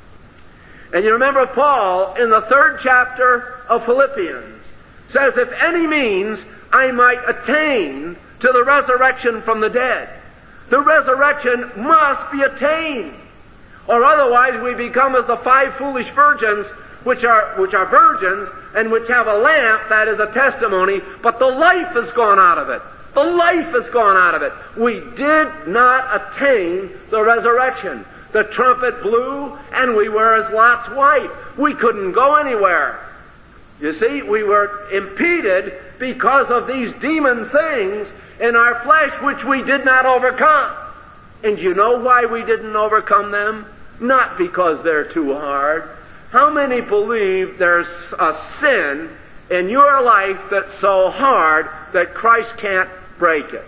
And you remember Paul in the third chapter of Philippians says, if any means I might attain to the resurrection from the dead. The resurrection must be attained, or otherwise we become as the five foolish virgins, which are which are virgins and which have a lamp that is a testimony, but the life has gone out of it. The life has gone out of it. We did not attain the resurrection. The trumpet blew, and we were as Lot's wife. We couldn't go anywhere. You see, we were impeded because of these demon things in our flesh which we did not overcome. And you know why we didn't overcome them? Not because they're too hard. How many believe there's a sin in your life that's so hard that Christ can't break it?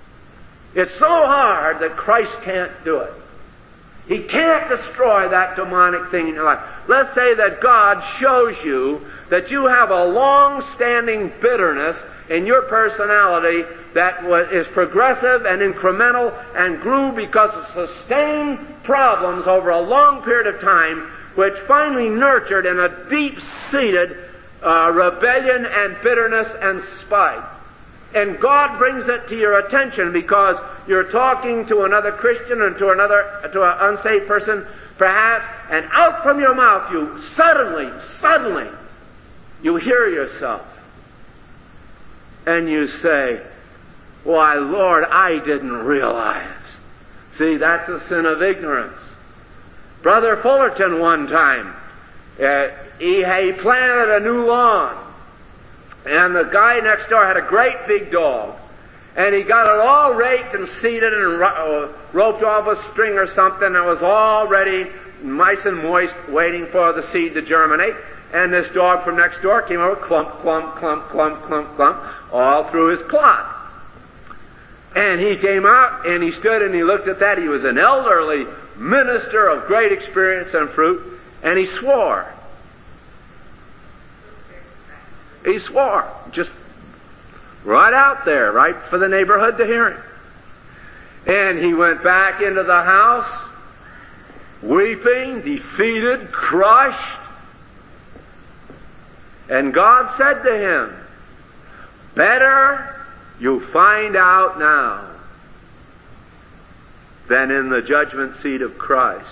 It's so hard that Christ can't do it. He can't destroy that demonic thing in your life. Let's say that God shows you that you have a long-standing bitterness in your personality that is progressive and incremental and grew because of sustained problems over a long period of time, which finally nurtured in a deep-seated uh, rebellion and bitterness and spite. And God brings it to your attention because you're talking to another Christian and to another, to an unsaved person, perhaps, and out from your mouth you suddenly, suddenly, you hear yourself. And you say, why, Lord, I didn't realize. See, that's a sin of ignorance. Brother Fullerton one time, uh, he, he planted a new lawn. And the guy next door had a great big dog. And he got it all raked and seeded and ro- uh, roped off a string or something. And it was all ready, nice and moist, waiting for the seed to germinate. And this dog from next door came over, clump, clump, clump, clump, clump, clump, all through his plot. And he came out and he stood and he looked at that. He was an elderly minister of great experience and fruit. And he swore. He swore. Just right out there, right for the neighborhood to hear him. And he went back into the house, weeping, defeated, crushed. And God said to him, better you find out now than in the judgment seat of Christ.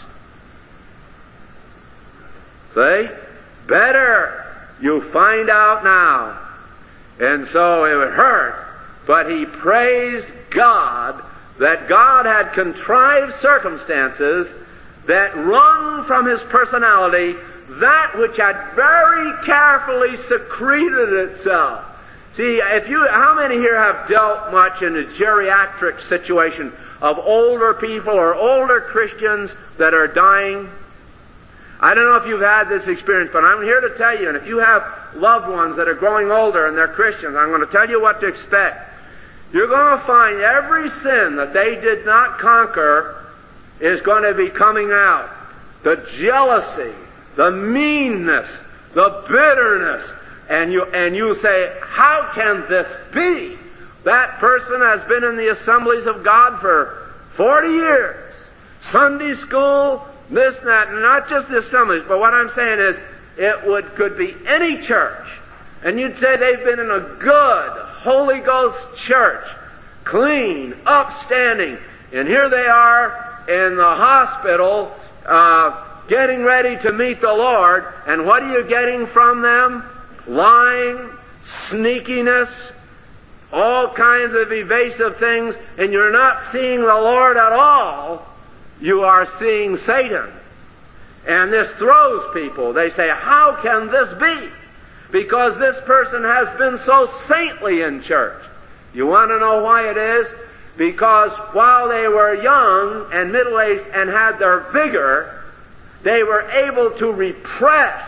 See? Better you find out now. And so it hurt, but he praised God that God had contrived circumstances that wrung from his personality that which had very carefully secreted itself. See, if you, how many here have dealt much in a geriatric situation of older people or older Christians that are dying? I don't know if you've had this experience, but I'm here to tell you, and if you have loved ones that are growing older and they're Christians, I'm going to tell you what to expect. You're going to find every sin that they did not conquer is going to be coming out. The jealousy, the meanness, the bitterness, and you and you say, how can this be? That person has been in the assemblies of God for forty years. Sunday school, this, that, and not just the assemblies, but what I'm saying is, it would could be any church. And you'd say they've been in a good Holy Ghost church, clean, upstanding, and here they are in the hospital, uh, getting ready to meet the Lord, and what are you getting from them? Lying, sneakiness, all kinds of evasive things, and you're not seeing the Lord at all. You are seeing Satan. And this throws people. They say, how can this be? Because this person has been so saintly in church. You want to know why it is? Because while they were young and middle-aged and had their vigor, they were able to repress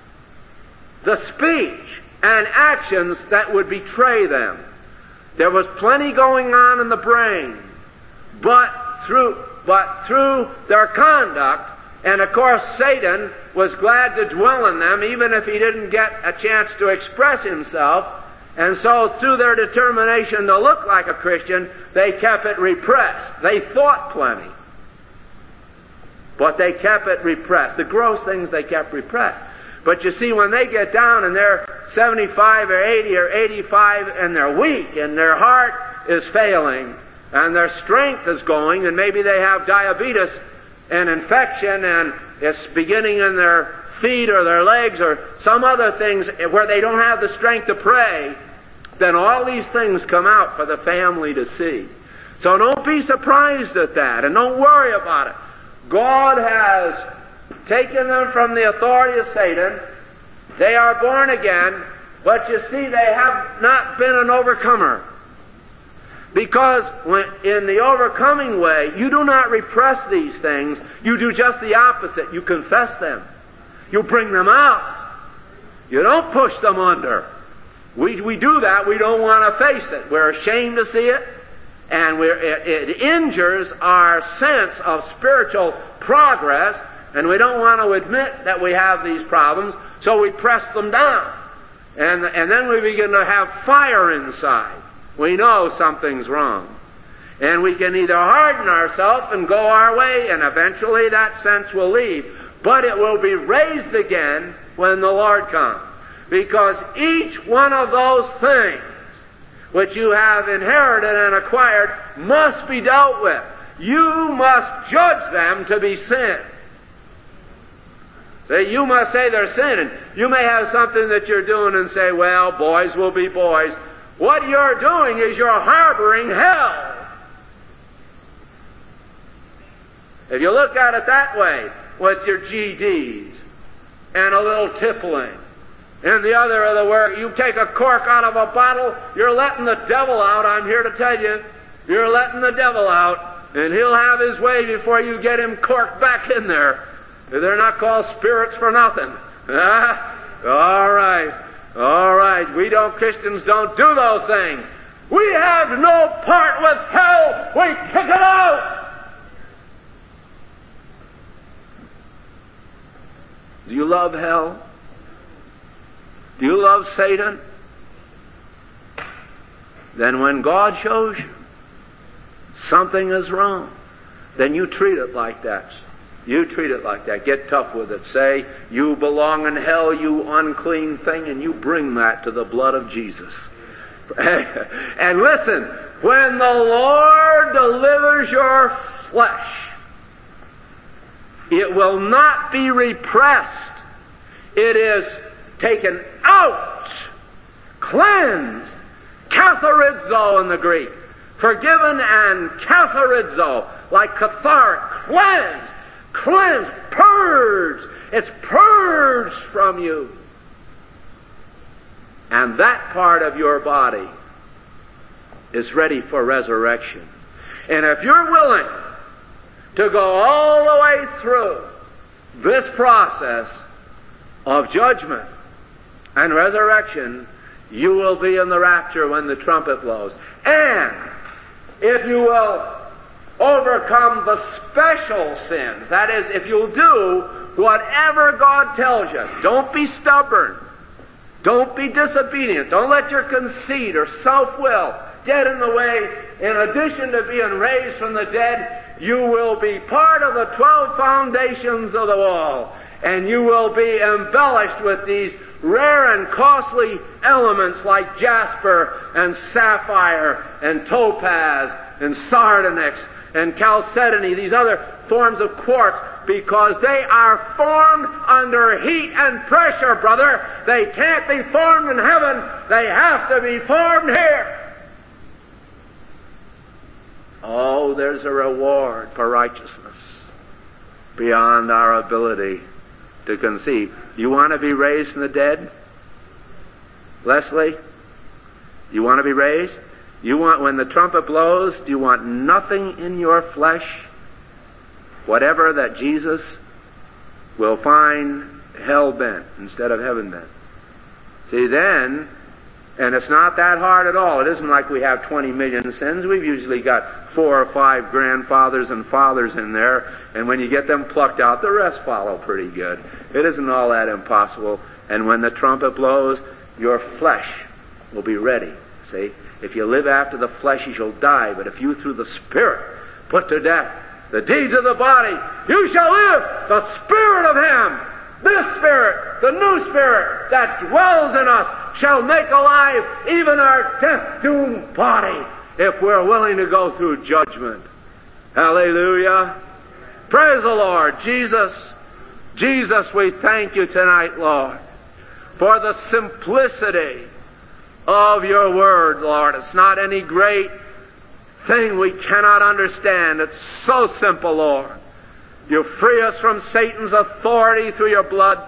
the speech and actions that would betray them. There was plenty going on in the brain, but through, but through their conduct, and of course Satan was glad to dwell in them even if he didn't get a chance to express himself, and so through their determination to look like a Christian, they kept it repressed. They thought plenty, but they kept it repressed. The gross things they kept repressed. But you see, when they get down and they're seventy-five or eighty or eighty-five and they're weak and their heart is failing and their strength is going, and maybe they have diabetes and infection and it's beginning in their feet or their legs or some other things where they don't have the strength to pray, then all these things come out for the family to see. So don't be surprised at that and don't worry about it. God has taken them from the authority of Satan. They are born again, but you see, they have not been an overcomer. Because when, in the overcoming way, you do not repress these things. You do just the opposite. You confess them. You bring them out. You don't push them under. We, we do that. We don't want to face it. We're ashamed to see it. And we're, it, it injures our sense of spiritual progress. And we don't want to admit that we have these problems, so we press them down. And, and then we begin to have fire inside. We know something's wrong. And we can either harden ourselves and go our way, and eventually that sense will leave. But it will be raised again when the Lord comes. Because each one of those things which you have inherited and acquired must be dealt with. You must judge them to be sin. See, you must say they're sinning. You may have something that you're doing and say, well, boys will be boys. What you're doing is you're harboring hell. If you look at it that way, with your G Ds and a little tippling, and the other of the work, you take a cork out of a bottle, you're letting the devil out, I'm here to tell you. You're letting the devil out, and he'll have his way before you get him corked back in there. They're not called spirits for nothing. Ah, all right. All right. We don't, Christians don't do those things. We have no part with hell. We kick it out. Do you love hell? Do you love Satan? Then when God shows you something is wrong, then you treat it like that. You treat it like that. Get tough with it. Say, you belong in hell, you unclean thing, and you bring that to the blood of Jesus. And listen, when the Lord delivers your flesh, it will not be repressed. It is taken out, cleansed, katharizo in the Greek. Forgiven and katharizo, like catharic, cleansed. Cleansed, purged. It's purged from you. And that part of your body is ready for resurrection. And if you're willing to go all the way through this process of judgment and resurrection, you will be in the rapture when the trumpet blows. And if you will overcome the special sins. That is, if you'll do whatever God tells you. Don't be stubborn. Don't be disobedient. Don't let your conceit or self-will get in the way. In addition to being raised from the dead, you will be part of the twelve foundations of the wall. And you will be embellished with these rare and costly elements like jasper and sapphire and topaz and sardonyx and chalcedony, these other forms of quartz, because they are formed under heat and pressure, brother. They can't be formed in heaven. They have to be formed here. Oh, there's a reward for righteousness. beyond our ability to conceive. You want to be raised from the dead? Leslie? You want to be raised? You want, when the trumpet blows, do you want nothing in your flesh, whatever that Jesus will find hell-bent instead of heaven-bent? See, then, and it's not that hard at all. It isn't like we have twenty million sins. We've usually got four or five grandfathers and fathers in there, and when you get them plucked out, the rest follow pretty good. It isn't all that impossible. And when the trumpet blows, your flesh will be ready. See? If you live after the flesh, you shall die. But if you through the Spirit put to death the deeds of the body, you shall live. The Spirit of Him, this Spirit, the new Spirit that dwells in us, shall make alive even our death-doomed body if we're willing to go through judgment. Hallelujah. Praise the Lord. Jesus, Jesus, we thank you tonight, Lord, for the simplicity of your word, Lord. It's not any great thing we cannot understand. It's so simple, Lord. You free us from Satan's authority through your blood.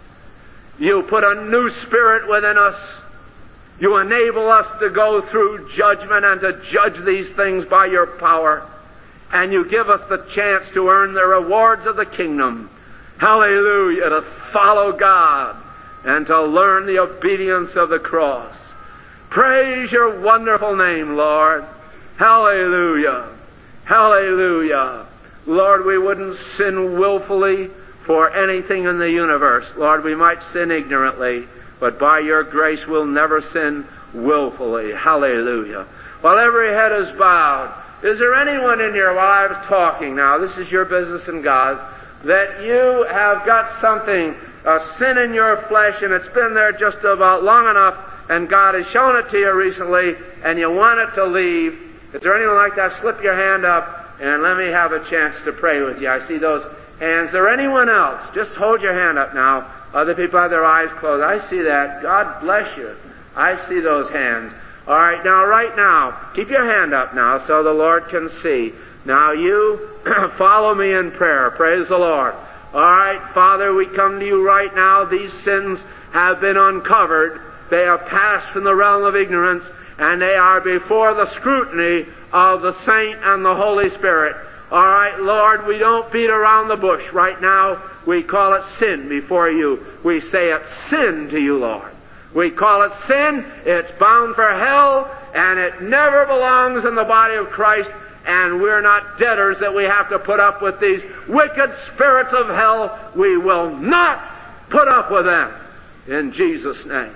You put a new spirit within us. You enable us to go through judgment and to judge these things by your power. And you give us the chance to earn the rewards of the kingdom. Hallelujah. To follow God and to learn the obedience of the cross. Praise your wonderful name, Lord. Hallelujah. Hallelujah. Lord, we wouldn't sin willfully for anything in the universe. Lord, we might sin ignorantly, but by your grace we'll never sin willfully. Hallelujah. While every head is bowed, is there anyone in here, while I was talking now, this is your business and God's, that you have got something, a sin in your flesh, and it's been there just about long enough, and God has shown it to you recently, and you want it to leave? Is there anyone like that? Slip your hand up, and let me have a chance to pray with you. I see those hands. Is there anyone else? Just hold your hand up now. Other people have their eyes closed. I see that. God bless you. I see those hands. All right, now, right now, keep your hand up now so the Lord can see. Now, you follow me in prayer. Praise the Lord. All right, Father, we come to you right now. These sins have been uncovered. They have passed from the realm of ignorance, and they are before the scrutiny of the Saint and the Holy Spirit. All right, Lord, we don't beat around the bush. Right now, we call it sin before you. We say it's sin to you, Lord. We call it sin. It's bound for hell, and it never belongs in the body of Christ, and we're not debtors that we have to put up with these wicked spirits of hell. We will not put up with them in Jesus' name.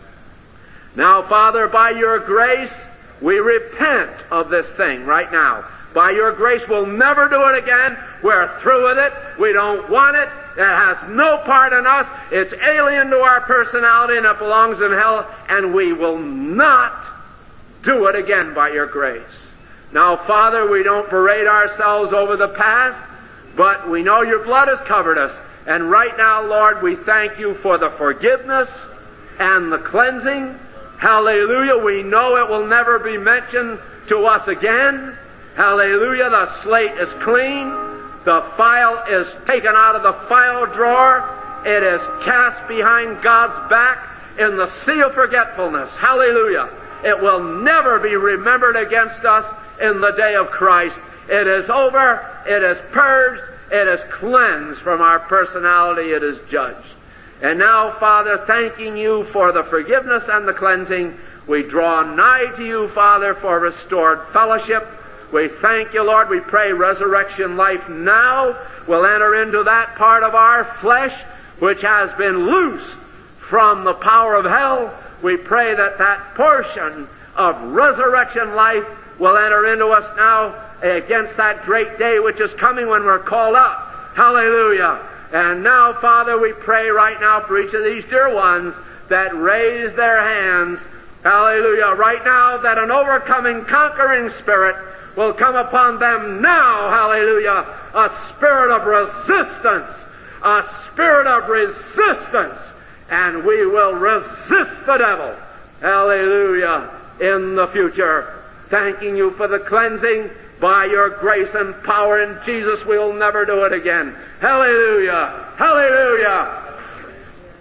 Now, Father, by your grace, we repent of this thing right now. By your grace, we'll never do it again. We're through with it. We don't want it. It has no part in us. It's alien to our personality, and it belongs in hell, and we will not do it again by your grace. Now, Father, we don't parade ourselves over the past, but we know your blood has covered us. And right now, Lord, we thank you for the forgiveness and the cleansing. Hallelujah. We know it will never be mentioned to us again. Hallelujah. The slate is clean. The file is taken out of the file drawer. It is cast behind God's back in the sea of forgetfulness. Hallelujah. It will never be remembered against us in the day of Christ. It is over. It is purged. It is cleansed from our personality. It is judged. And now, Father, thanking you for the forgiveness and the cleansing, we draw nigh to you, Father, for restored fellowship. We thank you, Lord. We pray resurrection life now will enter into that part of our flesh which has been loosed from the power of hell. We pray that that portion of resurrection life will enter into us now against that great day which is coming when we're called up. Hallelujah. And now, Father, we pray right now for each of these dear ones that raise their hands. Hallelujah. Right now, that an overcoming, conquering spirit will come upon them now. Hallelujah. A spirit of resistance. A spirit of resistance. And we will resist the devil. Hallelujah. In the future. Thanking you for the cleansing. By your grace and power in Jesus, we'll never do it again. Hallelujah! Hallelujah!